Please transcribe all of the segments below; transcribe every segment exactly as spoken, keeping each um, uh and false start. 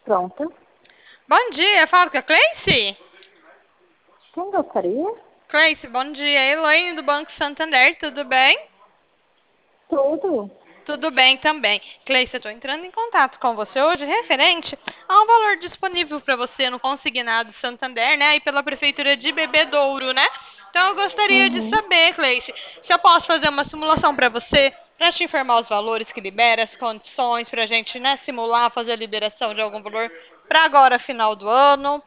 Pronta. Bom dia, falo com a Cleice? Quem gostaria? Cleice, bom dia. Elaine do Banco Santander, tudo bem? Tudo. Tudo bem também. Cleice, eu estou entrando em contato com você hoje referente a um valor disponível para você no Consignado Santander, né? E pela Prefeitura de Bebedouro, né? Então eu gostaria de Uhum. saber, Cleice, se eu posso fazer uma simulação para você, para te informar os valores que libera, as condições, para a gente, né, simular, fazer a liberação de algum valor para agora, final do ano.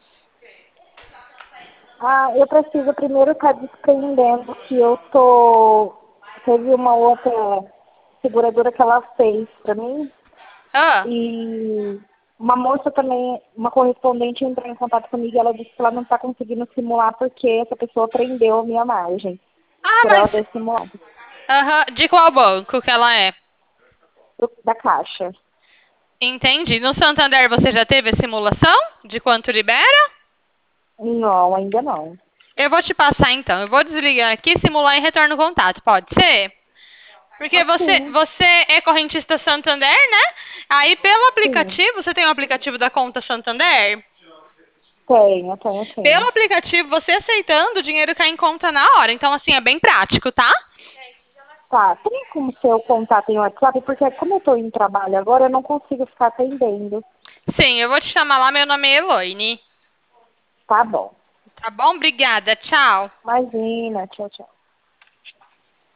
Ah, eu preciso primeiro estar despreendendo que eu tô... Teve uma outra seguradora que ela fez para mim Ah. e uma moça também, uma correspondente entrou em contato comigo e ela disse que ela não está conseguindo simular porque essa pessoa prendeu a minha margem Ah, por ela mas. ter simulado. Aham, de qual banco que ela é? Da Caixa. Entendi. No Santander você já teve a simulação de quanto libera? Não, ainda não. Eu vou te passar então. Eu vou desligar aqui, simular e retorno o contato. Pode ser? Porque Pode você, sim, você é correntista Santander, né? Aí pelo sim. aplicativo, você tem o aplicativo da conta Santander? Tenho, tenho Pelo sim. aplicativo, você aceitando, o dinheiro cai em conta na hora. Então, assim, é bem prático, tá? Tá, tem como ser o contato em WhatsApp? Porque como eu estou em trabalho agora, eu não consigo ficar atendendo. Sim, eu vou te chamar lá. Meu nome é Eloine. Tá bom. Tá bom? Obrigada. Tchau. Imagina, tchau, tchau.